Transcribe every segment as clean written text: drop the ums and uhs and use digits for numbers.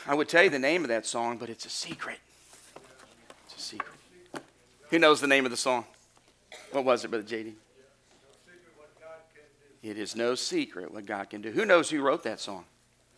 I would tell you the name of that song, but it's a secret. It's a secret. Who knows the name of the song? What was it, Brother J.D.? It is no secret what God can do. Who knows who wrote that song?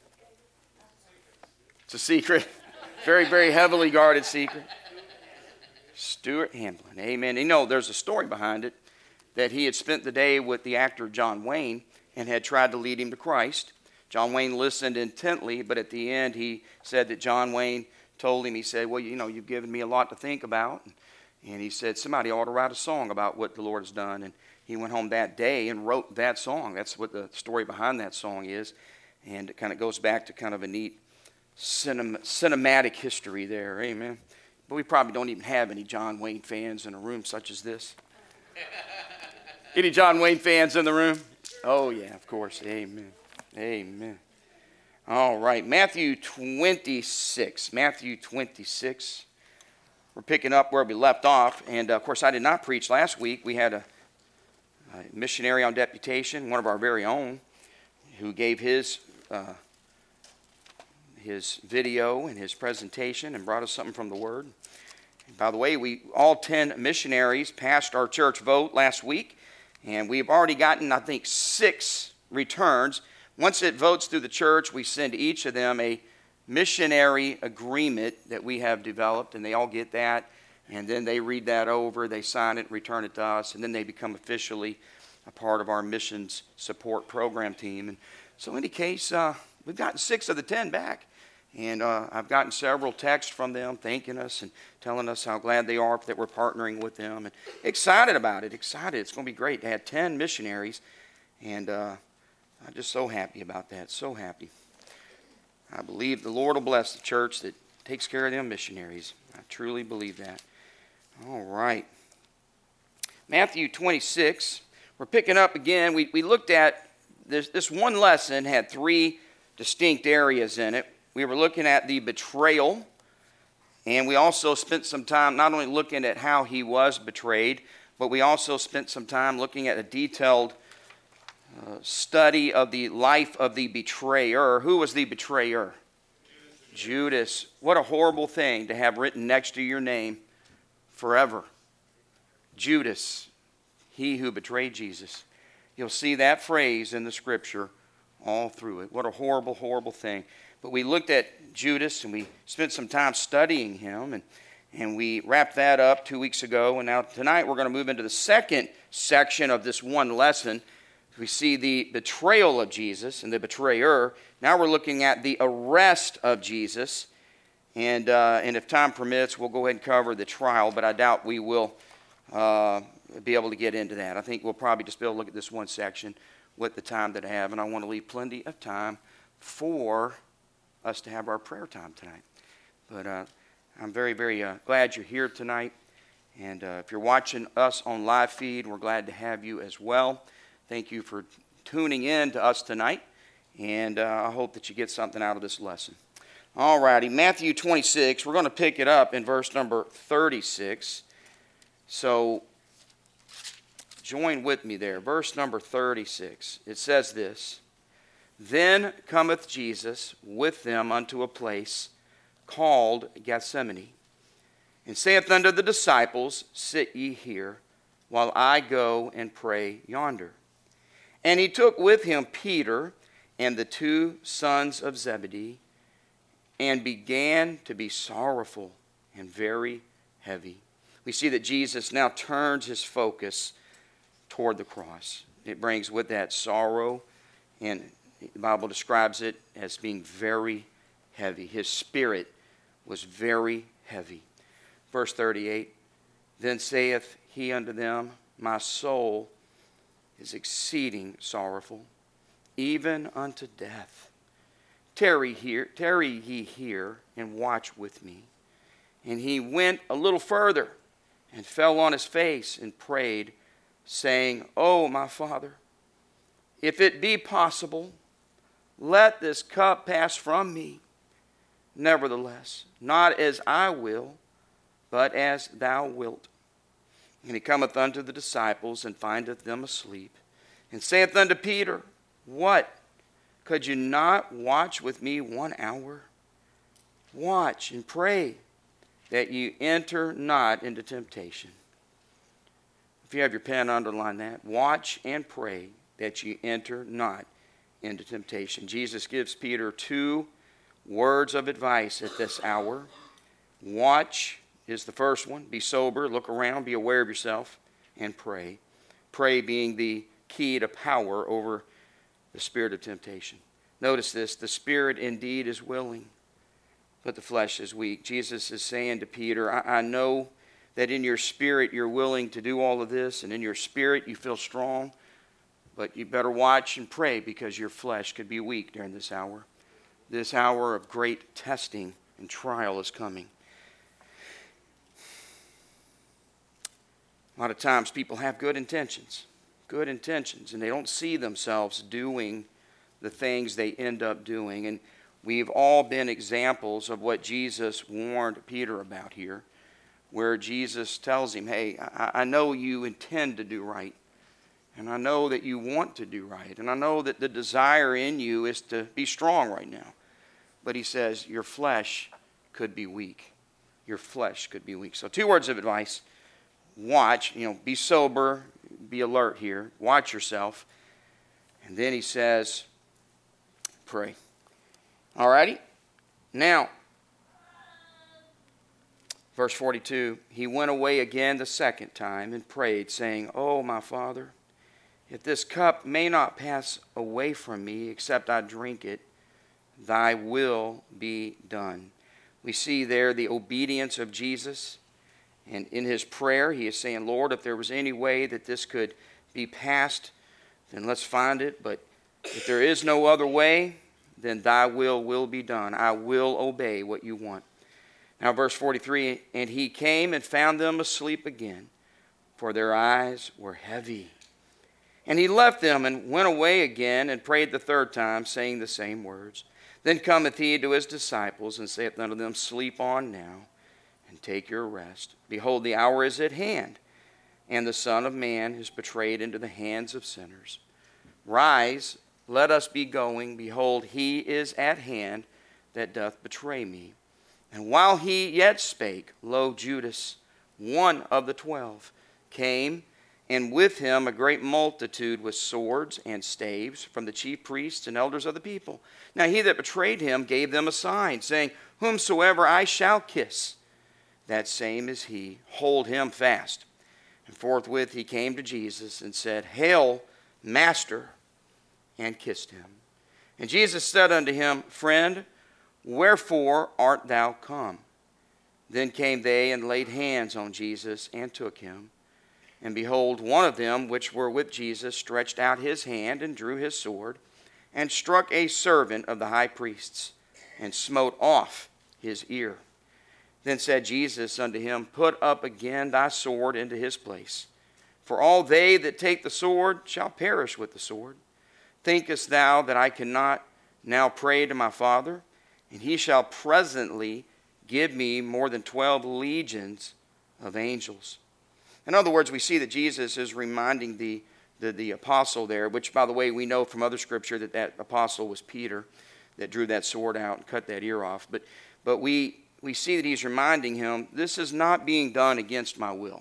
It's a secret. Very, very heavily guarded secret. Stuart Hamblin. Amen. You know, there's a story behind it, that he had spent the day with the actor John Wayne and had tried to lead him to Christ. John Wayne listened intently, but at the end he said that John Wayne told him, he said, well, you know, you've given me a lot to think about. And he said, somebody ought to write a song about what the Lord has done. And he went home that day and wrote that song. That's what the story behind that song is. And it kind of goes back to kind of a neat cinematic history there. Amen. But we probably don't even have any John Wayne fans in a room such as this. Any John Wayne fans in the room? Oh, yeah, of course. Amen. Amen. All right, Matthew 26. Matthew 26. We're picking up where we left off. And, of course, I did not preach last week. We had a missionary on deputation, one of our very own, who gave his video and his presentation and brought us something from the Word. And by the way, all 10 missionaries passed our church vote last week, and we've already gotten, I think, 6 returns. Once it votes through the church, we send each of them a missionary agreement that we have developed, and they all get that, and then they read that over, they sign it, return it to us, and then they become officially a part of our missions support program team. And so in any case, we've gotten 6 of the 10 back. And I've gotten several texts from them thanking us and telling us how glad they are that we're partnering with them. And excited about it, excited. It's going to be great to have 10 missionaries. And I'm just so happy about that, so happy. I believe the Lord will bless the church that takes care of them missionaries. I truly believe that. All right. Matthew 26. We're picking up again. We looked at this one lesson, had 3 distinct areas in it. We were looking at the betrayal, and we also spent some time not only looking at how he was betrayed, but we also spent some time looking at a detailed study of the life of the betrayer. Who was the betrayer? Judas. What a horrible thing to have written next to your name forever. Judas, he who betrayed Jesus. You'll see that phrase in the Scripture all through it. What a horrible, horrible thing. But we looked at Judas, and we spent some time studying him, and we wrapped that up 2 weeks ago. And now tonight we're going to move into the second section of this one lesson. We see the betrayal of Jesus and the betrayer. Now we're looking at the arrest of Jesus. And if time permits, we'll go ahead and cover the trial, but I doubt we will be able to get into that. I think we'll probably just be able to look at this one section with the time that I have, and I want to leave plenty of time for us to have our prayer time tonight. But I'm very, very glad you're here tonight. And if you're watching us on live feed, we're glad to have you as well. Thank you for tuning in to us tonight. And I hope that you get something out of this lesson. All righty, Matthew 26. We're going to pick it up in verse number 36. So join with me there. Verse number 36. It says this. Then cometh Jesus with them unto a place called Gethsemane, and saith unto the disciples, Sit ye here, while I go and pray yonder. And he took with him Peter and the 2 sons of Zebedee, and began to be sorrowful and very heavy. We see that Jesus now turns his focus toward the cross. It brings with that sorrow, and the Bible describes it as being very heavy. His spirit was very heavy. Verse 38, Then saith he unto them, My soul is exceeding sorrowful, even unto death. Tarry ye here, and watch with me. And he went a little further, and fell on his face, and prayed, saying, O my Father, if it be possible, let this cup pass from me. Nevertheless, not as I will, but as thou wilt. And he cometh unto the disciples, and findeth them asleep, and saith unto Peter, What? Could you not watch with me 1 hour? Watch and pray that you enter not into temptation. If you have your pen, underline that. Watch and pray that you enter not into temptation. Jesus gives Peter 2 words of advice at this hour. Watch is the first one. Be sober, look around, be aware of yourself, and pray. Pray being the key to power over the spirit of temptation. Notice this, the spirit indeed is willing, but the flesh is weak. Jesus is saying to Peter, I know that in your spirit you're willing to do all of this, and in your spirit you feel strong, but you better watch and pray because your flesh could be weak during this hour. This hour of great testing and trial is coming. A lot of times people have good intentions, and they don't see themselves doing the things they end up doing. And we've all been examples of what Jesus warned Peter about here, where Jesus tells him, hey, I know you intend to do right, and I know that you want to do right, and I know that the desire in you is to be strong right now. But he says, your flesh could be weak. Your flesh could be weak. So 2 words of advice. Watch, be sober, be alert here. Watch yourself. And then he says, pray. All righty? Now, verse 42, he went away again the second time and prayed, saying, Oh, my Father, if this cup may not pass away from me except I drink it, thy will be done. We see there the obedience of Jesus. And in his prayer, he is saying, Lord, if there was any way that this could be passed, then let's find it. But if there is no other way, then thy will be done. I will obey what you want. Now, verse 43, and he came and found them asleep again, for their eyes were heavy. And he left them and went away again and prayed the third time, saying the same words. Then cometh he to his disciples and saith unto them, Sleep on now, and take your rest. Behold, the hour is at hand, and the Son of Man is betrayed into the hands of sinners. Rise, let us be going. Behold, he is at hand that doth betray me. And while he yet spake, lo, Judas, one of the 12, came, and with him a great multitude with swords and staves from the chief priests and elders of the people. Now he that betrayed him gave them a sign, saying, Whomsoever I shall kiss, that same is he. Hold him fast. And forthwith he came to Jesus and said, Hail, Master, and kissed him. And Jesus said unto him, Friend, wherefore art thou come? Then came they and laid hands on Jesus and took him. And behold, one of them which were with Jesus stretched out his hand and drew his sword, and struck a servant of the high priest's, and smote off his ear. Then said Jesus unto him, Put up again thy sword into his place. For all they that take the sword shall perish with the sword. Thinkest thou that I cannot now pray to my Father, and he shall presently give me more than 12 legions of angels? In other words, we see that Jesus is reminding the apostle there, which, by the way, we know from other scripture that apostle was Peter that drew that sword out and cut that ear off. But we see that he's reminding him, this is not being done against my will.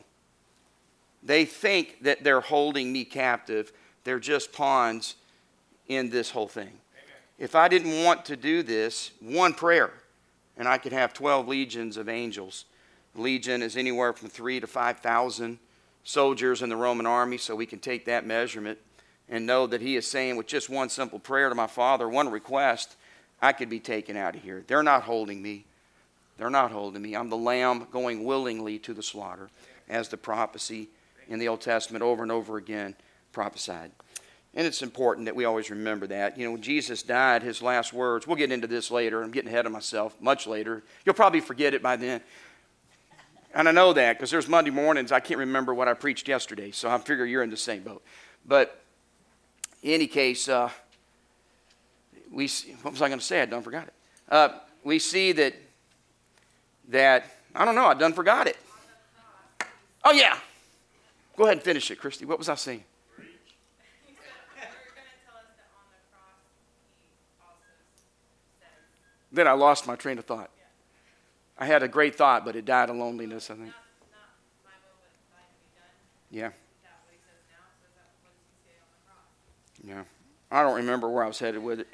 They think that they're holding me captive. They're just pawns in this whole thing. Amen. If I didn't want to do this, one prayer, and I could have 12 legions of angels. Legion is anywhere from 3,000 to 5,000 soldiers in the Roman army, so we can take that measurement and know that he is saying with just one simple prayer to my Father, one request, I could be taken out of here. They're not holding me. They're not holding me. I'm the lamb going willingly to the slaughter, as the prophecy in the Old Testament over and over again prophesied. And it's important that we always remember that. When Jesus died, his last words, we'll get into this later. I'm getting ahead of myself, much later. You'll probably forget it by then. And I know that because there's Monday mornings, I can't remember what I preached yesterday, so I figure you're in the same boat. But in any case, what was I going to say? I done forgot it. We see that I don't know, I done forgot it. Oh, yeah. Go ahead and finish it, Christy. What was I saying? Then I lost my train of thought. I had a great thought, but it died of loneliness, I think. Yeah. Yeah. I don't remember where I was headed with it.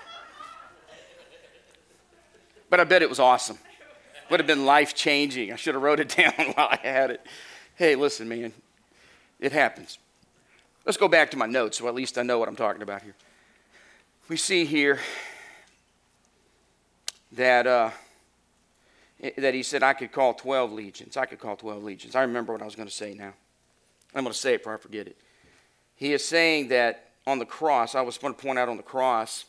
But I bet it was awesome. Would have been life-changing. I should have wrote it down while I had it. Hey, listen, man. It happens. Let's go back to my notes so at least I know what I'm talking about here. We see here that he said I could call 12 legions. I could call 12 legions. I remember what I was going to say now. I'm going to say it before I forget it. He is saying that on the cross, I was going to point out on the cross,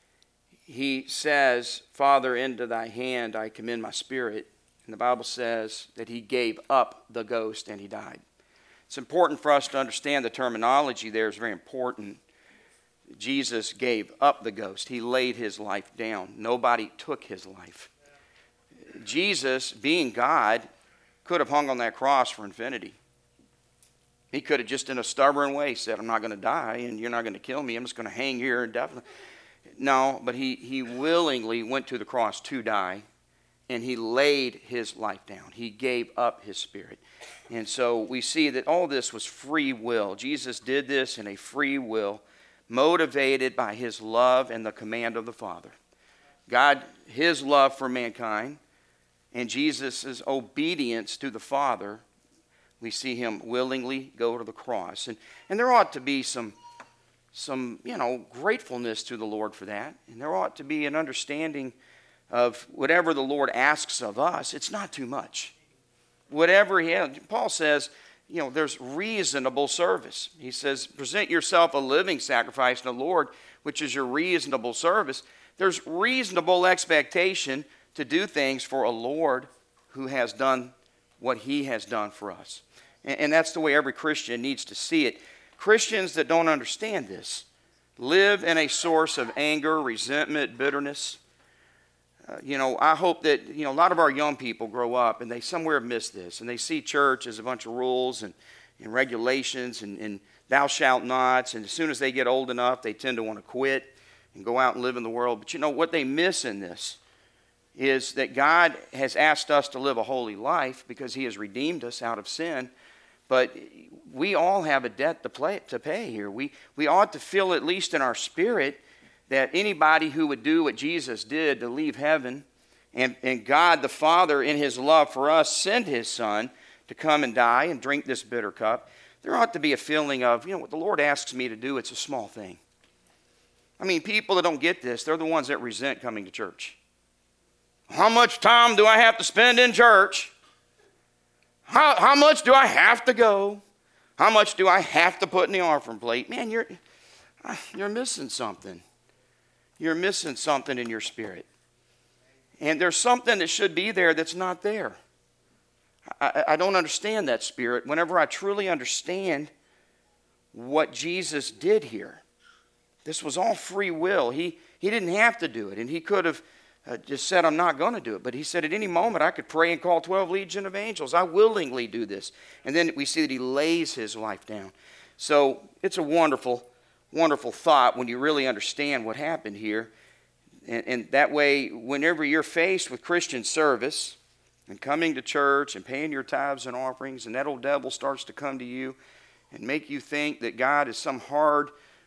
he says, Father, into thy hand I commend my spirit. And the Bible says that he gave up the ghost and he died. It's important for us to understand the terminology there is very important. Jesus gave up the ghost. He laid his life down. Nobody took his life. Jesus, being God, could have hung on that cross for infinity. He could have just in a stubborn way said, I'm not going to die and you're not going to kill me. I'm just going to hang here indefinitely. No, but he willingly went to the cross to die, and he laid his life down. He gave up his spirit. And so we see that all this was free will. Jesus did this in a free will, motivated by his love and the command of the Father. God, his love for mankind, and Jesus' obedience to the Father, we see him willingly go to the cross. And there ought to be some gratefulness to the Lord for that. And there ought to be an understanding of whatever the Lord asks of us, it's not too much. Whatever he has, Paul says, there's reasonable service. He says, present yourself a living sacrifice to the Lord, which is your reasonable service. There's reasonable expectation to do things for a Lord who has done what he has done for us. And that's the way every Christian needs to see it. Christians that don't understand this live in a source of anger, resentment, bitterness. I hope that, a lot of our young people grow up and they somewhere miss this. And they see church as a bunch of rules and regulations and thou shalt nots. And as soon as they get old enough, they tend to want to quit and go out and live in the world. But what they miss in this is that God has asked us to live a holy life because he has redeemed us out of sin. But we all have a debt to pay here. We ought to feel, at least in our spirit, that anybody who would do what Jesus did to leave heaven, and God the Father in his love for us sent his Son to come and die and drink this bitter cup, there ought to be a feeling of, what the Lord asks me to do, it's a small thing. I mean, people that don't get this, they're the ones that resent coming to church. How much time do I have to spend in church? How much do I have to go? How much do I have to put in the offering plate? Man, you're missing something. You're missing something in your spirit. And there's something that should be there that's not there. I don't understand that spirit. Whenever I truly understand what Jesus did here, this was all free will. He didn't have to do it, and he could have just said, I'm not going to do it. But he said, at any moment, I could pray and call 12 legion of angels. I willingly do this. And then we see that he lays his life down. So it's a wonderful, wonderful thought when you really understand what happened here. And that way, whenever you're faced with Christian service and coming to church and paying your tithes and offerings, and that old devil starts to come to you and make you think that God is some hard,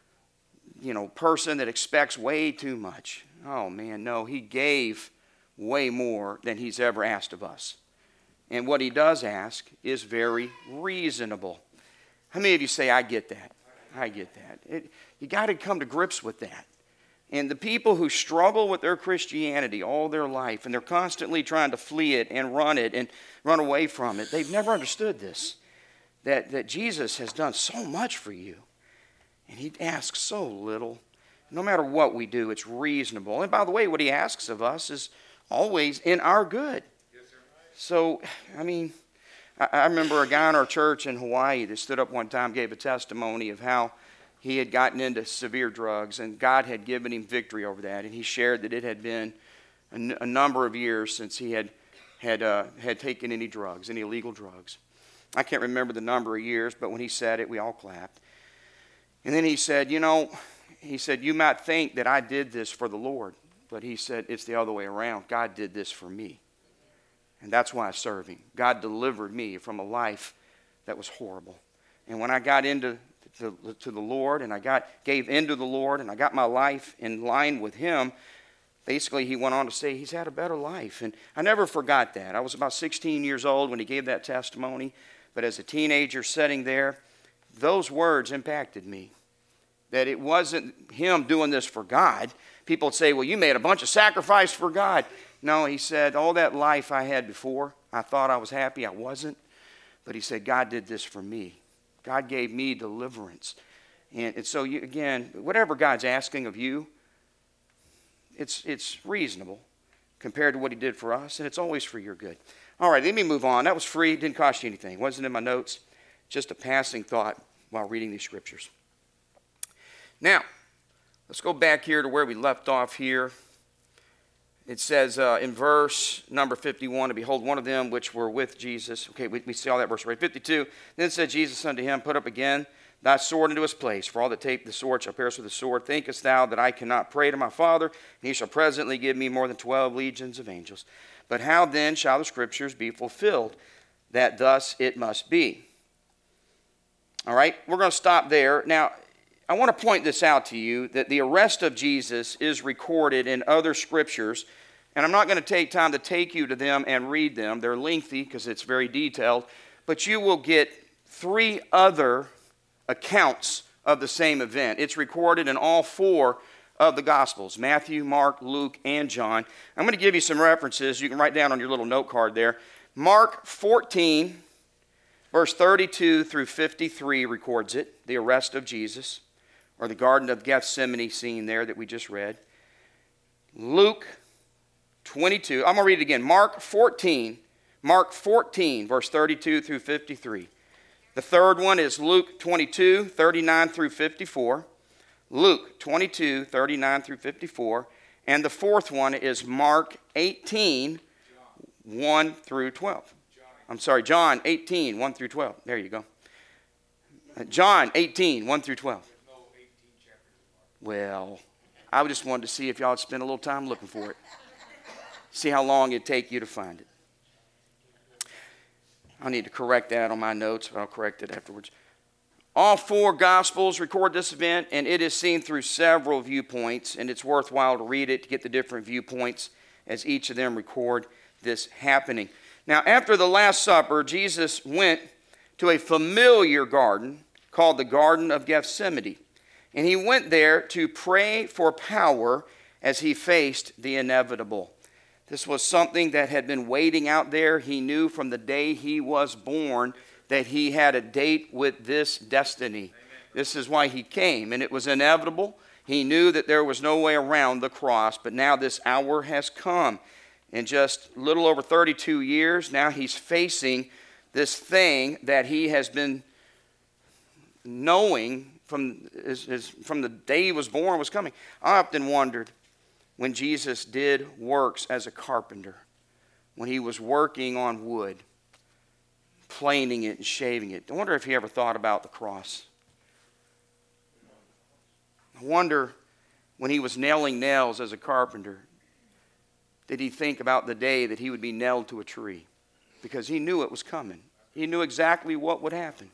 person that expects way too much. Oh, man, no, he gave way more than he's ever asked of us. And what he does ask is very reasonable. How many of you say, I get that? I get that. You got to come to grips with that. And the people who struggle with their Christianity all their life, and they're constantly trying to flee it and run away from it, they've never understood this, that Jesus has done so much for you, and he asks so little. No matter what we do, it's reasonable. And by the way, what he asks of us is always in our good. Yes, sir. So, I remember a guy in our church in Hawaii that stood up one time, gave a testimony of how he had gotten into severe drugs, and God had given him victory over that. And he shared that it had been a number of years since he had taken any drugs, any illegal drugs. I can't remember the number of years, but when he said it, we all clapped. And then he said, you might think that I did this for the Lord, but he said it's the other way around. God did this for me. And that's why I serve him. God delivered me from a life that was horrible. And when I got into to the Lord, and I gave into the Lord, and I got my life in line with him, basically he went on to say he's had a better life. And I never forgot that. I was about 16 years old when he gave that testimony. But as a teenager sitting there, those words impacted me. That it wasn't him doing this for God. People would say, well, you made a bunch of sacrifice for God. No, he said, all that life I had before, I thought I was happy. I wasn't. But he said, God did this for me. God gave me deliverance. And so, again, whatever God's asking of you, it's reasonable compared to what he did for us, and it's always for your good. All right, let me move on. That was free. Didn't cost you anything. Wasn't in my notes. Just a passing thought while reading these scriptures. Now, let's go back here to where we left off here. It says in verse number 51, and behold, one of them which were with Jesus. Okay, we see all that verse right. 52, then said Jesus unto him, put up again thy sword into his place, for all that take the sword shall perish with the sword. Thinkest thou that I cannot pray to my Father, and he shall presently give me more than 12 legions of angels? But how then shall the scriptures be fulfilled, that thus it must be? All right, we're going to stop there. Now, I want to point this out to you, that the arrest of Jesus is recorded in other scriptures, and I'm not going to take time to take you to them and read them. They're lengthy because it's very detailed, but you will get 3 other accounts of the same event. It's recorded in all 4 of the Gospels, Matthew, Mark, Luke, and John. I'm going to give you some references. You can write down on your little note card there. Mark 14, verse 32 through 53 records it, the arrest of Jesus, or the Garden of Gethsemane scene there that we just read. Luke 22, I'm going to read it again. Mark 14, verse 32 through 53. The third one is Luke 22, 39 through 54. Luke 22, 39 through 54. And the fourth one is Mark 18, 1 through 12. I'm sorry, John 18, 1 through 12. There you go. John 18, 1 through 12. Well, I just wanted to see if y'all would spend a little time looking for it. See how long it'd take you to find it. I need to correct that on my notes, but I'll correct it afterwards. All 4 Gospels record this event, and it is seen through several viewpoints, and it's worthwhile to read it to get the different viewpoints as each of them record this happening. Now, after the Last Supper, Jesus went to a familiar garden called the Garden of Gethsemane. And he went there to pray for power as he faced the inevitable. This was something that had been waiting out there. He knew from the day he was born that he had a date with this destiny. Amen. This is why he came, and it was inevitable. He knew that there was no way around the cross, but now this hour has come. In just a little over 32 years, now he's facing this thing that he has been knowing from the day he was born was coming. I often wondered when Jesus did works as a carpenter, when he was working on wood, planing it and shaving it. I wonder if he ever thought about the cross. I wonder when he was nailing nails as a carpenter, did he think about the day that he would be nailed to a tree? Because he knew it was coming. He knew exactly what would happen.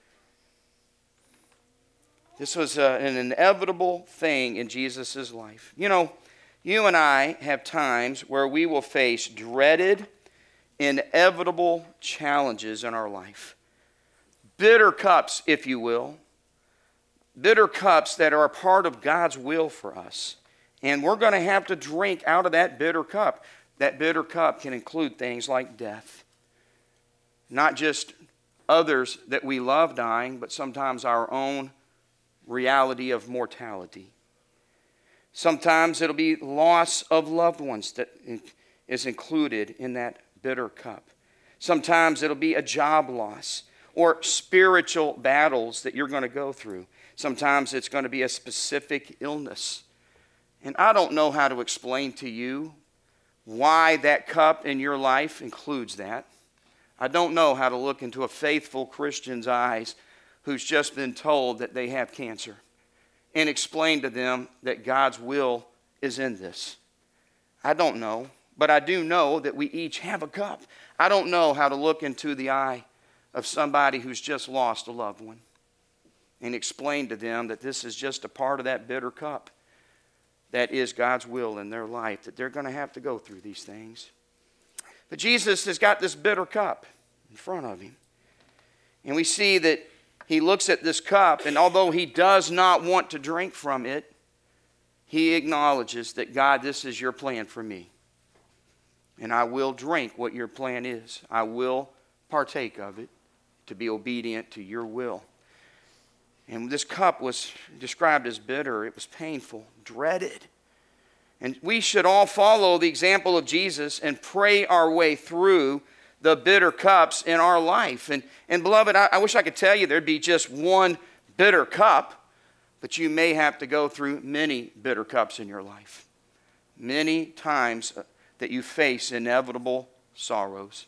This was an inevitable thing in Jesus' life. You know, you and I have times where we will face dreaded, inevitable challenges in our life. Bitter cups, if you will. Bitter cups that are a part of God's will for us. And we're going to have to drink out of that bitter cup. That bitter cup can include things like death. Not just others that we love dying, but sometimes our own reality of mortality. Sometimes it'll be loss of loved ones that is included in that bitter cup. Sometimes it'll be a job loss or spiritual battles that you're going to go through. Sometimes it's going to be a specific illness. And I don't know how to explain to you why that cup in your life includes that. I don't know how to look into a faithful Christian's eyes who's just been told that they have cancer and explain to them that God's will is in this. I don't know. but I do know that we each have a cup. I don't know how to look into the eye of somebody who's just lost a loved one and explain to them that this is just a part of that bitter cup that is God's will in their life, that they're going to have to go through these things. But Jesus has got this bitter cup in front of him. And we see that he looks at this cup, and although he does not want to drink from it, he acknowledges that, God, this is your plan for me. And I will drink what your plan is. I will partake of it to be obedient to your will. And this cup was described as bitter. It was painful, dreaded. And we should all follow the example of Jesus and pray our way through the bitter cups in our life. And beloved, I wish I could tell you there'd be just one bitter cup, but you may have to go through many bitter cups in your life. Many times that you face inevitable sorrows.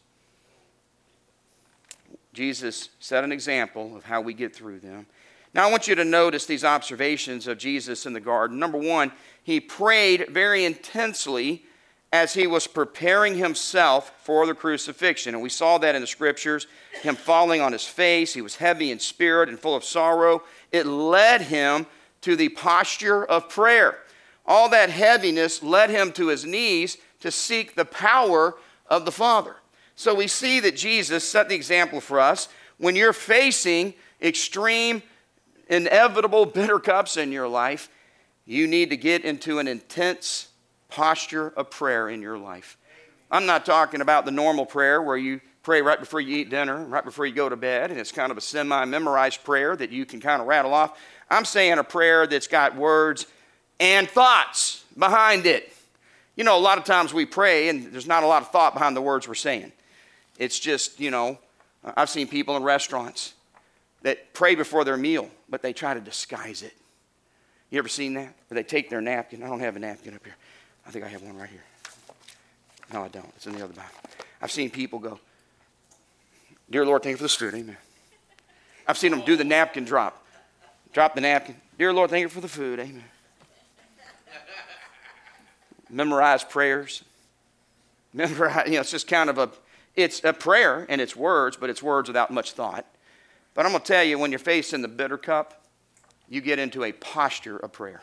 Jesus set an example of how we get through them. Now I want you to notice these observations of Jesus in the garden. Number one, he prayed very intensely as he was preparing himself for the crucifixion. And we saw that in the scriptures, him falling on his face. He was heavy in spirit and full of sorrow. It led him to the posture of prayer. All that heaviness led him to his knees to seek the power of the Father. So we see that Jesus set the example for us. When you're facing extreme, inevitable bitter cups in your life, you need to get into an intense posture of prayer in your life. I'm not talking about the normal prayer where you pray right before you eat dinner, right before you go to bed, and it's kind of a semi-memorized prayer that you can kind of rattle off. I'm saying a prayer that's got words and thoughts behind it. You know, a lot of times we pray and there's not a lot of thought behind the words we're saying. It's just, I've seen people in restaurants that pray before their meal, but they try to disguise it. You ever seen that? Where they take their napkin. I don't have a napkin up here. I think I have one right here. No, I don't. It's in the other Bible. I've seen people go, Dear Lord, thank you for this food. Amen. I've seen them do the napkin drop. Drop the napkin. Dear Lord, thank you for the food. Amen. Memorize prayers. Memorize, it's just kind of it's a prayer and it's words, but it's words without much thought. But I'm going to tell you, when you're facing the bitter cup, you get into a posture of prayer.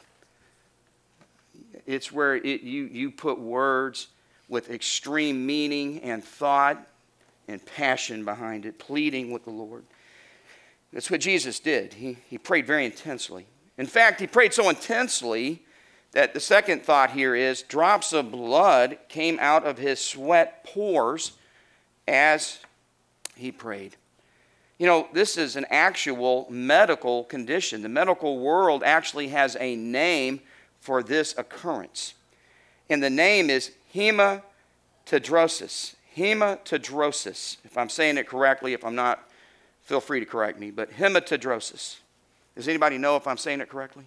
It's where you put words with extreme meaning and thought and passion behind it, pleading with the Lord. That's what Jesus did. He prayed very intensely. In fact, he prayed so intensely that the second thought here is drops of blood came out of his sweat pores as he prayed. This is an actual medical condition. The medical world actually has a name for this occurrence. And the name is hematidrosis. Hematidrosis. If I'm saying it correctly, if I'm not, feel free to correct me. But hematidrosis. Does anybody know if I'm saying it correctly?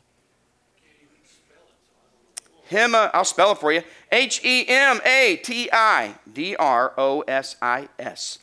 I'll spell it for you. Hematidrosis.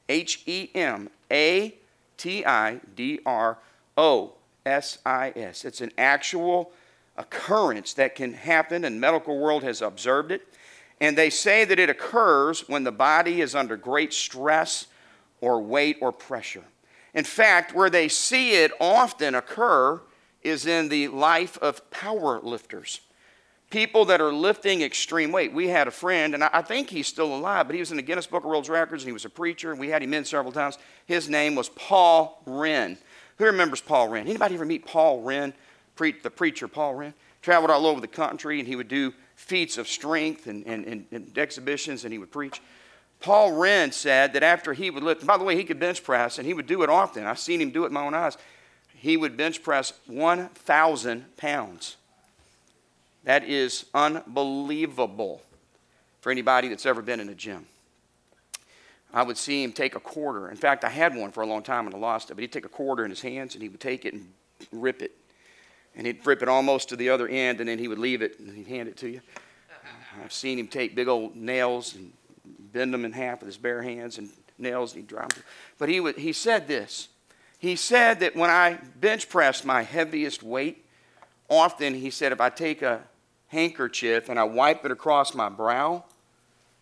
Hematidrosis. It's an actual occurrence that can happen, and the medical world has observed it. And they say that it occurs when the body is under great stress or weight or pressure. In fact, where they see it often occur is in the life of power lifters. People that are lifting extreme weight. We had a friend, and I think he's still alive, but he was in the Guinness Book of World Records, and he was a preacher, and we had him in several times. His name was Paul Wren. Who remembers Paul Wren? Anybody ever meet Paul Wren, the preacher Paul Wren? Traveled all over the country, and he would do feats of strength and exhibitions, and he would preach. Paul Wren said that after he would lift, by the way, he could bench press, and he would do it often. I've seen him do it in my own eyes. He would bench press 1,000 pounds. That is unbelievable for anybody that's ever been in a gym. I would see him take a quarter. In fact, I had one for a long time and I lost it, but he'd take a quarter in his hands and he would take it and rip it. And he'd rip it almost to the other end, and then he would leave it and he'd hand it to you. I've seen him take big old nails and bend them in half with his bare hands and nails, and he'd drop them. But he said this. He said that when I bench pressed my heaviest weight, often he said if I take a handkerchief and I wipe it across my brow,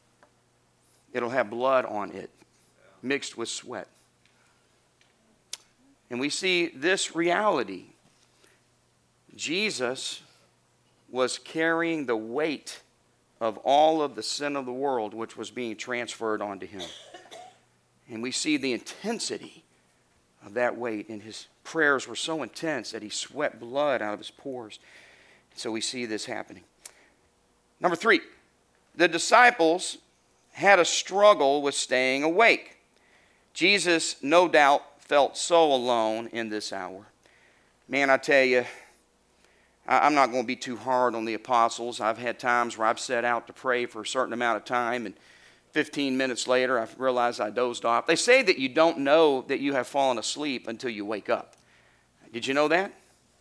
it'll have blood on it, mixed with sweat. And we see this reality. Jesus was carrying the weight of all of the sin of the world, which was being transferred onto him. And we see the intensity of that weight, and his prayers were so intense that he sweat blood out of his pores. So we see this happening. Number 3, the disciples had a struggle with staying awake. Jesus, no doubt, felt so alone in this hour. Man, I tell you, I'm not going to be too hard on the apostles. I've had times where I've set out to pray for a certain amount of time, and 15 minutes later, I realized I dozed off. They say that you don't know that you have fallen asleep until you wake up. Did you know that?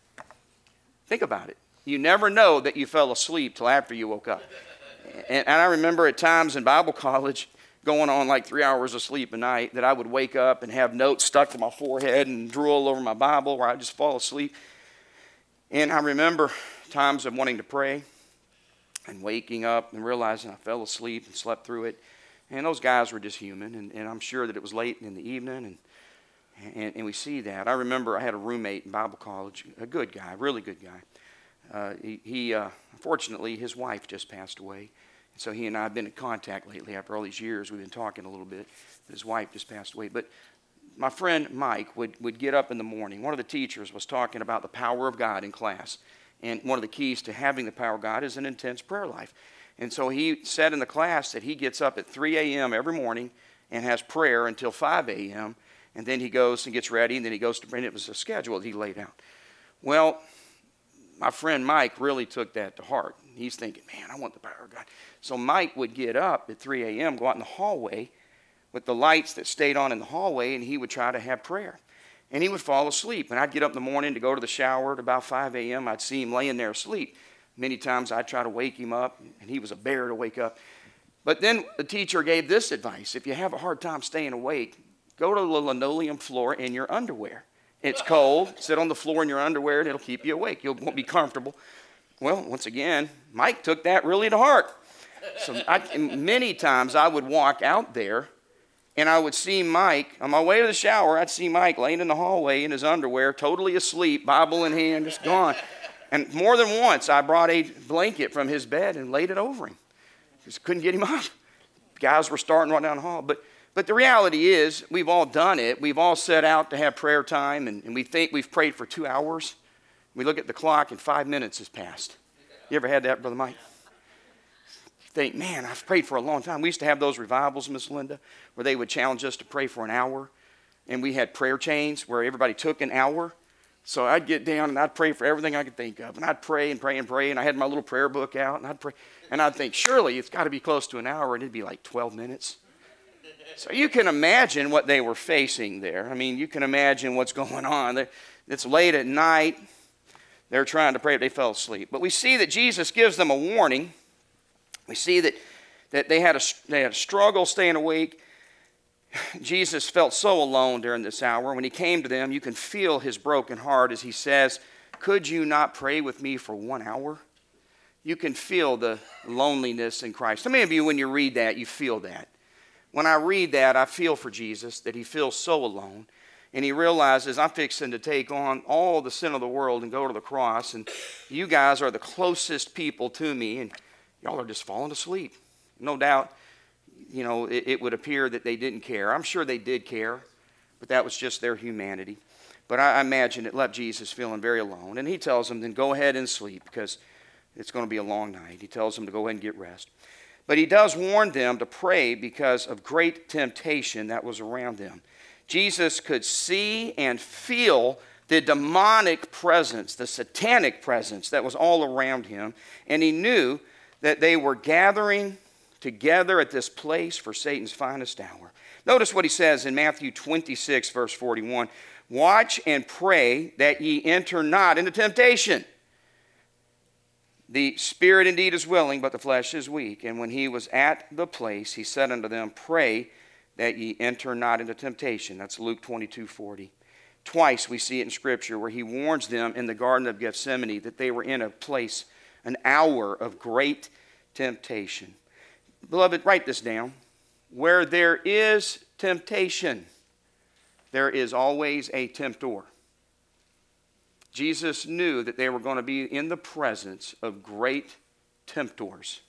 Think about it. You never know that you fell asleep till after you woke up. And I remember at times in Bible college, going on like 3 hours of sleep a night, that I would wake up and have notes stuck to my forehead and drool over my Bible where I'd just fall asleep. And I remember times of wanting to pray and waking up and realizing I fell asleep and slept through it. And those guys were just human, and I'm sure that it was late in the evening, and we see that. I remember I had a roommate in Bible college, a good guy, really good guy. Unfortunately, his wife just passed away. So he and I have been in contact lately after all these years. We've been talking a little bit. His wife just passed away. But my friend Mike would get up in the morning. One of the teachers was talking about the power of God in class. And one of the keys to having the power of God is an intense prayer life. And so he said in the class that he gets up at 3 a.m. every morning and has prayer until 5 a.m. And then he goes and gets ready, and then he goes to bring it was a schedule that he laid out. Well, my friend Mike really took that to heart. He's thinking, man, I want the power of God. So Mike would get up at 3 a.m., go out in the hallway with the lights that stayed on in the hallway, and he would try to have prayer. And he would fall asleep. And I'd get up in the morning to go to the shower at about 5 a.m. I'd see him laying there asleep. Many times I'd try to wake him up, and he was a bear to wake up. But then the teacher gave this advice. If you have a hard time staying awake, go to the linoleum floor in your underwear. It's cold. Sit on the floor in your underwear, and it'll keep you awake. You won't be comfortable. Well, once again, Mike took that really to heart. So many times I would walk out there, and I would see Mike. On my way to the shower, I'd see Mike laying in the hallway in his underwear, totally asleep, Bible in hand, just gone. And more than once, I brought a blanket from his bed and laid it over him. Just couldn't get him up. Guys were starting right down the hall. But the reality is, we've all done it. We've all set out to have prayer time, and we think we've prayed for 2 hours. We look at the clock, and 5 minutes has passed. You ever had that, Brother Mike? You think, man, I've prayed for a long time. We used to have those revivals, Miss Linda, where they would challenge us to pray for an hour. And we had prayer chains where everybody took an hour. So I'd get down and I'd pray for everything I could think of. And I'd pray and pray and pray. And I had my little prayer book out. And I'd pray. And I'd think, surely it's got to be close to an hour. And it'd be like 12 minutes. So you can imagine what they were facing there. I mean, you can imagine what's going on. It's late at night. They're trying to pray. They fell asleep. But we see that Jesus gives them a warning. We see that they had a struggle staying awake. Jesus felt so alone during this hour. When he came to them, you can feel his broken heart as he says, could you not pray with me for 1 hour? You can feel the loneliness in Christ. How many of you, when you read that, you feel that? When I read that, I feel for Jesus, that he feels so alone. And he realizes, I'm fixing to take on all the sin of the world and go to the cross. And you guys are the closest people to me, and y'all are just falling asleep. No doubt. You know, it would appear that they didn't care. I'm sure they did care, but that was just their humanity. But I imagine it left Jesus feeling very alone. And he tells them, then go ahead and sleep because it's going to be a long night. He tells them to go ahead and get rest. But he does warn them to pray because of great temptation that was around them. Jesus could see and feel the demonic presence, the satanic presence that was all around him. And he knew that they were gathering together at this place for Satan's finest hour. Notice what he says in Matthew 26, verse 41. Watch and pray that ye enter not into temptation. The spirit indeed is willing, but the flesh is weak. And when he was at the place, he said unto them, pray that ye enter not into temptation. That's Luke 22:40. Twice we see it in Scripture where he warns them in the Garden of Gethsemane that they were in a place, an hour of great temptation. Beloved, write this down. where there is temptation, there is always a tempter. Jesus knew that they were going to be in the presence of great tempters,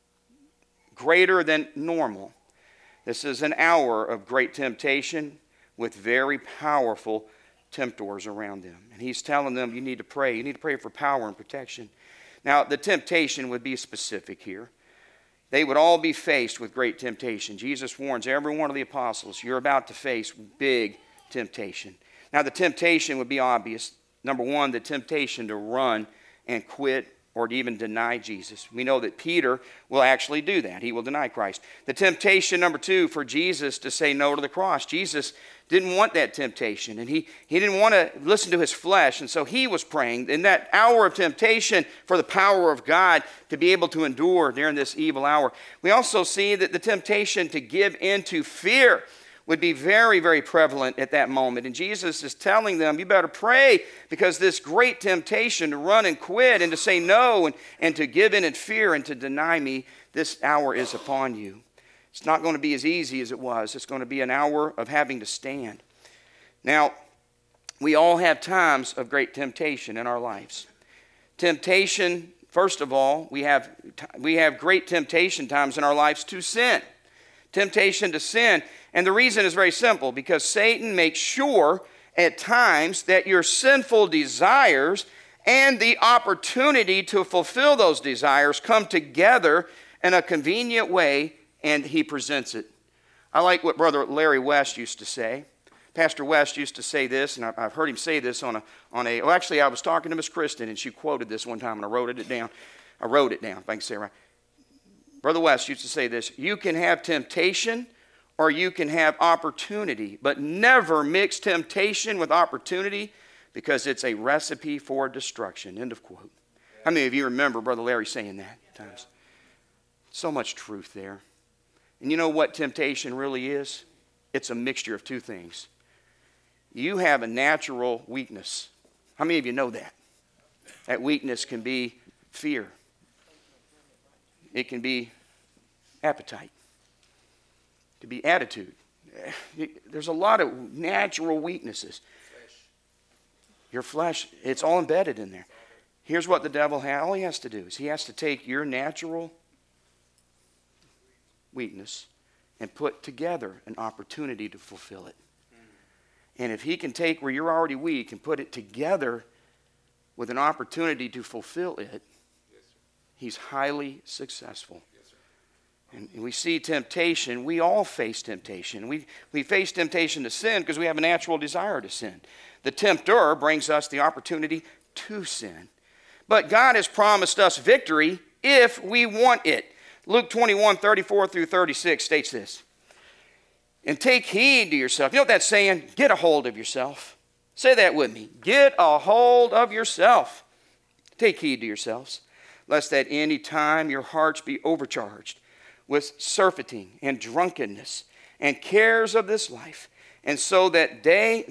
greater than normal. This is an hour of great temptation with very powerful tempters around them. And he's telling them, you need to pray. You need to pray for power and protection. Now, the temptation would be specific here. They would all be faced with great temptation. Jesus warns every one of the apostles, you're about to face big temptation. Now, the temptation would be obvious. Number one, the temptation to run and quit or to even deny Jesus. We know that Peter will actually do that. He will deny Christ. The temptation, number two, for Jesus to say no to the cross. Jesus didn't want that temptation, and he didn't want to listen to his flesh, and so he was praying in that hour of temptation for the power of God to be able to endure during this evil hour. We also see that the temptation to give in to fear would be very, very prevalent at that moment. And Jesus is telling them, you better pray, because this great temptation to run and quit and to say no and to give in fear and to deny me, this hour is upon you. It's not going to be as easy as it was. It's going to be an hour of having to stand. Now, we all have times of great temptation in our lives. Temptation, first of all, we have great temptation times in our lives to sin. Temptation to sin. And the reason is very simple, because Satan makes sure at times that your sinful desires and the opportunity to fulfill those desires come together in a convenient way, and he presents it. I like what Brother Larry West used to say. Pastor West used to say this, and I've heard him say this actually I was talking to Miss Kristen, and she quoted this one time, and I wrote it down, if I can say it right. Brother West used to say this: you can have temptation or you can have opportunity, but never mix temptation with opportunity, because it's a recipe for destruction. End of quote. How many of you remember Brother Larry saying that at times? So much truth there. And you know what temptation really is? It's a mixture of two things. You have a natural weakness. How many of you know that? That weakness can be fear. It can be appetite. It can be attitude. There's a lot of natural weaknesses. Your flesh, it's all embedded in there. Here's what the devil has. All he has to do is he has to take your natural weakness and put together an opportunity to fulfill it. And if he can take where you're already weak and put it together with an opportunity to fulfill it, he's highly successful. And we see temptation. We all face temptation. We face temptation to sin because we have a natural desire to sin. The tempter brings us the opportunity to sin. But God has promised us victory if we want it. Luke 21:34-36 states this. And take heed to yourself. You know what that's saying? Get a hold of yourself. Say that with me. Get a hold of yourself. Take heed to yourselves, lest at any time your hearts be overcharged with surfeiting and drunkenness and cares of this life, and so that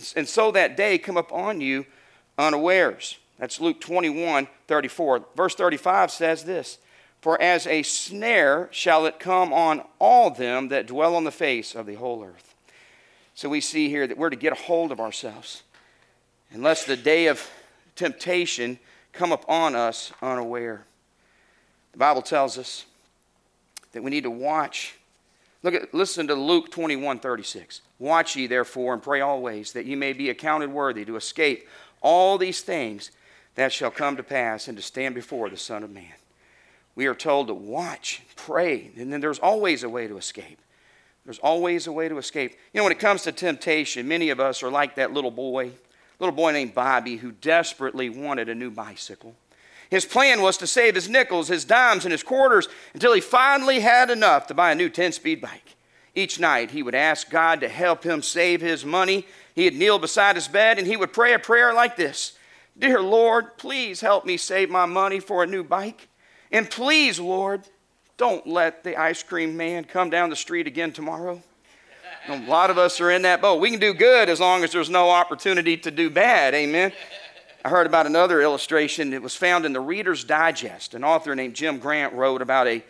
day come upon you unawares. That's Luke 21:34. Verse 35 says this: for as a snare shall it come on all them that dwell on the face of the whole earth. So we see here that we're to get a hold of ourselves, unless the day of temptation come upon us unaware. The Bible tells us that we need to watch. Listen to Luke 21:36. Watch ye therefore and pray always, that ye may be accounted worthy to escape all these things that shall come to pass, and to stand before the Son of Man. We are told to watch, pray, and then there's always a way to escape. There's always a way to escape. You know, when it comes to temptation, many of us are like that little boy named Bobby, who desperately wanted a new bicycle. His plan was to save his nickels, his dimes, and his quarters until he finally had enough to buy a new 10-speed bike. Each night he would ask God to help him save his money. He'd kneel beside his bed and he would pray a prayer like this: Dear Lord, please help me save my money for a new bike. And please, Lord, don't let the ice cream man come down the street again tomorrow. A lot of us are in that boat. We can do good as long as there's no opportunity to do bad. Amen. I heard about another illustration that was found in the Reader's Digest. An author named Jim Grant wrote about a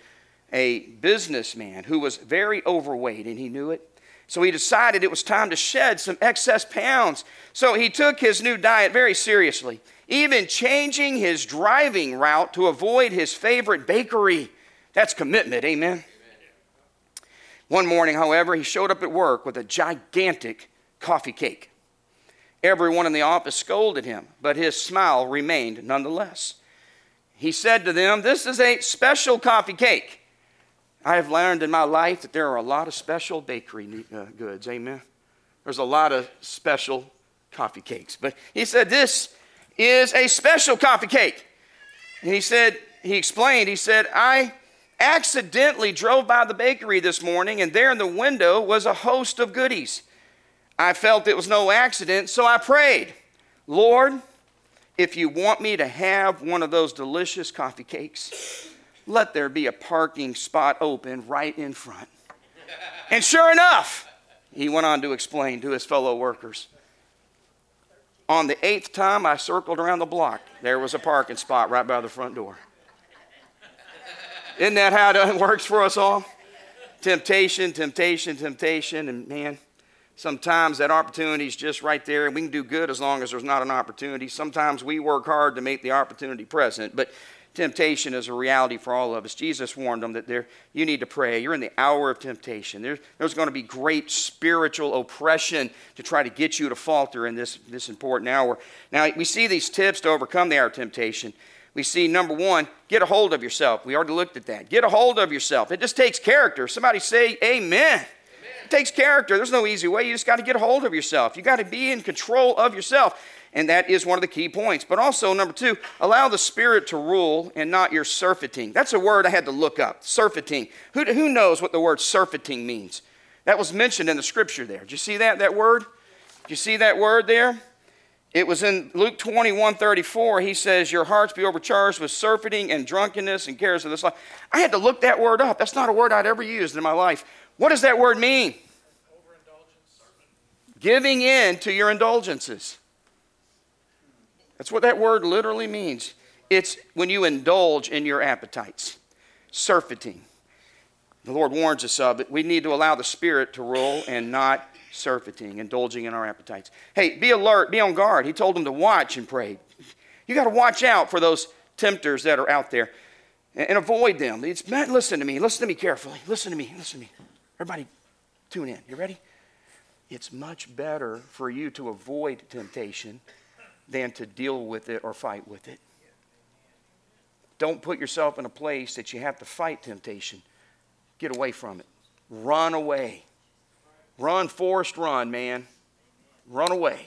a businessman who was very overweight, and he knew it. So he decided it was time to shed some excess pounds. So he took his new diet very seriously, even changing his driving route to avoid his favorite bakery. That's commitment, amen? One morning, however, he showed up at work with a gigantic coffee cake. Everyone in the office scolded him, but his smile remained nonetheless. He said to them, "This is a special coffee cake. I have learned in my life that there are a lot of special bakery goods, amen? There's a lot of special coffee cakes." But he said, "This is a special coffee cake." And he explained, "I accidentally drove by the bakery this morning, and there in the window was a host of goodies. I felt it was no accident, so I prayed, 'Lord, if you want me to have one of those delicious coffee cakes, let there be a parking spot open right in front.'" And sure enough, he went on to explain to his fellow workers, "On the 8th time I circled around the block, there was a parking spot right by the front door." Isn't that how it works for us all? Temptation, temptation, temptation, and man, sometimes that opportunity is just right there, and we can do good as long as there's not an opportunity. Sometimes we work hard to make the opportunity present, but temptation is a reality for all of us. Jesus warned them that you need to pray. You're in the hour of temptation. There's going to be great spiritual oppression to try to get you to falter in this important hour. Now, we see these tips to overcome the hour of temptation. We see, number one, get a hold of yourself. We already looked at that. Get a hold of yourself. It just takes character. Somebody say amen. It takes character. There's no easy way. You just got to get a hold of yourself. You got to be in control of yourself. And that is one of the key points. But also, number two, allow the Spirit to rule and not your surfeiting. That's a word I had to look up, surfeiting. Who knows what the word surfeiting means? That was mentioned in the scripture there. Did you see that word? Did you see that word there? It was in Luke 21:34. He says, "Your hearts be overcharged with surfeiting and drunkenness and cares of this life." I had to look that word up. That's not a word I'd ever used in my life. What does that word mean? Giving in to your indulgences. That's what that word literally means. It's when you indulge in your appetites. Surfeiting. The Lord warns us of it. We need to allow the Spirit to rule and not surfeiting, indulging in our appetites. Hey, be alert, be on guard. He told them to watch and pray. You got to watch out for those tempters that are out there and avoid them. Listen to me carefully. Listen to me. Everybody tune in. You ready? It's much better for you to avoid temptation than to deal with it or fight with it. Don't put yourself in a place that you have to fight temptation. Get away from it. Run away. Run, Forrest, run, man. Run away.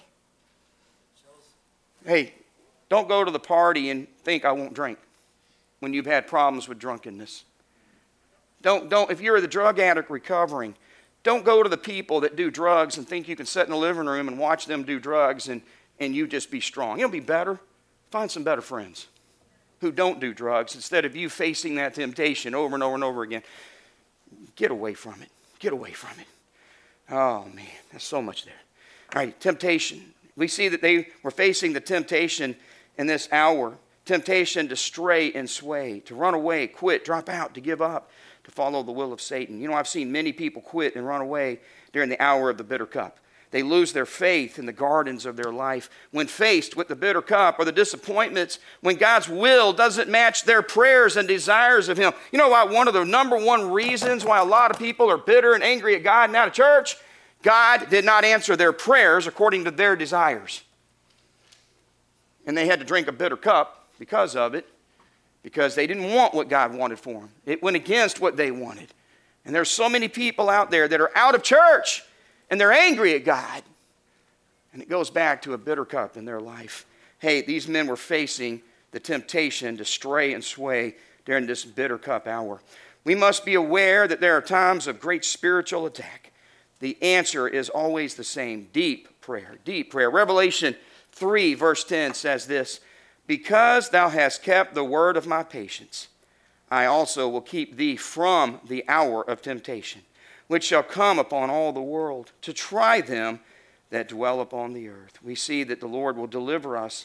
Hey, don't go to the party and think I won't drink when you've had problems with drunkenness. Don't. If you're the drug addict recovering, don't go to the people that do drugs and think you can sit in the living room and watch them do drugs and you just be strong. It'll be better. Find some better friends who don't do drugs instead of you facing that temptation over and over and over again. Get away from it. Get away from it. Oh, man, there's so much there. All right, temptation. We see that they were facing the temptation in this hour. Temptation to stray and sway, to run away, quit, drop out, to give up, to follow the will of Satan. You know, I've seen many people quit and run away during the hour of the bitter cup. They lose their faith in the gardens of their life when faced with the bitter cup or the disappointments when God's will doesn't match their prayers and desires of Him. You know why? One of the number one reasons why a lot of people are bitter and angry at God and out of church? God did not answer their prayers according to their desires. And they had to drink a bitter cup because of it, because they didn't want what God wanted for them. It went against what they wanted. And there's so many people out there that are out of church and they're angry at God. And it goes back to a bitter cup in their life. Hey, these men were facing the temptation to stray and sway during this bitter cup hour. We must be aware that there are times of great spiritual attack. The answer is always the same: deep prayer, deep prayer. Revelation 3 verse 10 says this: "Because thou hast kept the word of my patience, I also will keep thee from the hour of temptation, which shall come upon all the world, to try them that dwell upon the earth." We see that the Lord will deliver us,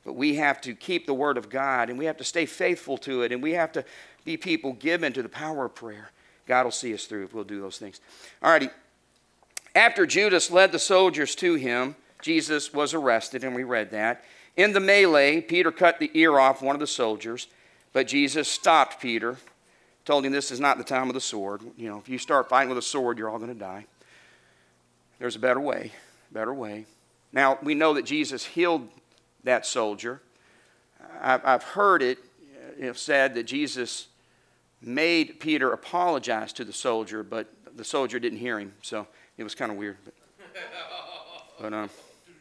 But we have to keep the Word of God, and we have to stay faithful to it, and we have to be people given to the power of prayer. God will see us through if we'll do those things. All righty. After Judas led the soldiers to him, Jesus was arrested, and we read that. In the melee, Peter cut the ear off one of the soldiers, but Jesus stopped Peter, told him this is not the time of the sword. You know, if you start fighting with a sword, you're all going to die. There's a better way, better way. Now, we know that Jesus healed that soldier. I've heard it said that Jesus made Peter apologize to the soldier, but the soldier didn't hear him, so it was kind of weird. But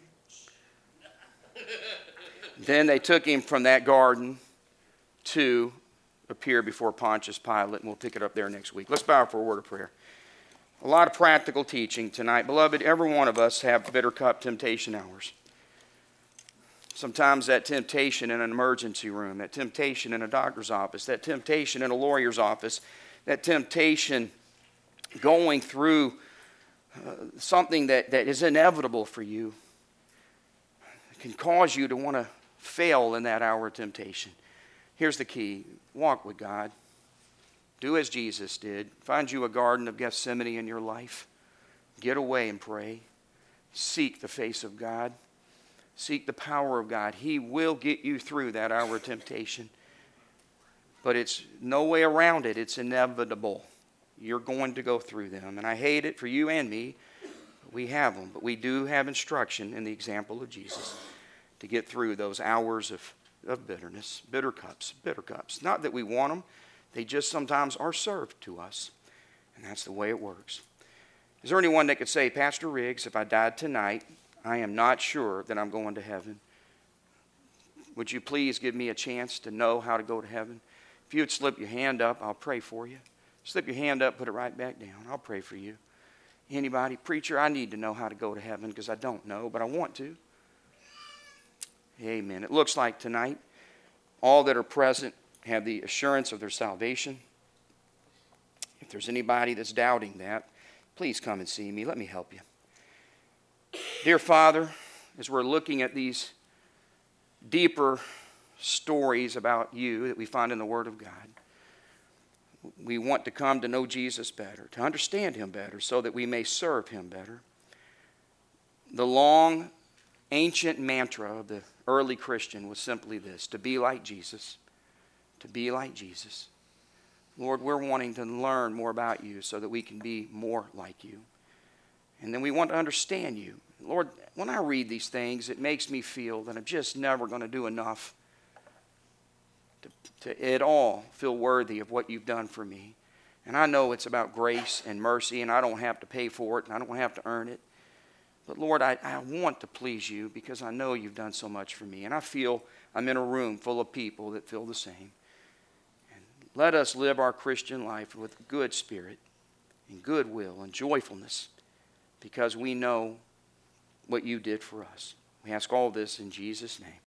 then they took him from that garden to appear before Pontius Pilate, and we'll pick it up there next week. Let's bow for a word of prayer. A lot of practical teaching tonight. Beloved, every one of us have bitter cup temptation hours. Sometimes that temptation in an emergency room, that temptation in a doctor's office, that temptation in a lawyer's office, that temptation going through something that is inevitable for you can cause you to want to fail in that hour of temptation. Here's the key. Walk with God. Do as Jesus did. Find you a garden of Gethsemane in your life. Get away and pray. Seek the face of God. Seek the power of God. He will get you through that hour of temptation. But it's no way around it. It's inevitable. You're going to go through them. And I hate it for you and me. We have them. But we do have instruction in the example of Jesus to get through those hours of bitterness. Bitter cups. Bitter cups. Not that we want them. They just sometimes are served to us. And that's the way it works. Is there anyone that could say, Pastor Riggs, if I died tonight, I am not sure that I'm going to heaven. Would you please give me a chance to know how to go to heaven? If you would slip your hand up, I'll pray for you. Slip your hand up, put it right back down. I'll pray for you. Anybody? Preacher, I need to know how to go to heaven because I don't know, but I want to. Amen. It looks like tonight all that are present have the assurance of their salvation. If there's anybody that's doubting that, please come and see me. Let me help you. Dear Father, as we're looking at these deeper stories about you that we find in the Word of God, we want to come to know Jesus better, to understand Him better, so that we may serve Him better. The long, ancient mantra of the early Christian was simply this: to be like Jesus. To be like Jesus. Lord, we're wanting to learn more about you so that we can be more like you. And then we want to understand you. Lord, when I read these things, it makes me feel that I'm just never going to do enough to at all feel worthy of what you've done for me. And I know it's about grace and mercy, and I don't have to pay for it, and I don't have to earn it. But Lord, I want to please you because I know you've done so much for me. And I feel I'm in a room full of people that feel the same. And let us live our Christian life with good spirit and goodwill and joyfulness because we know what you did for us. We ask all this in Jesus' name.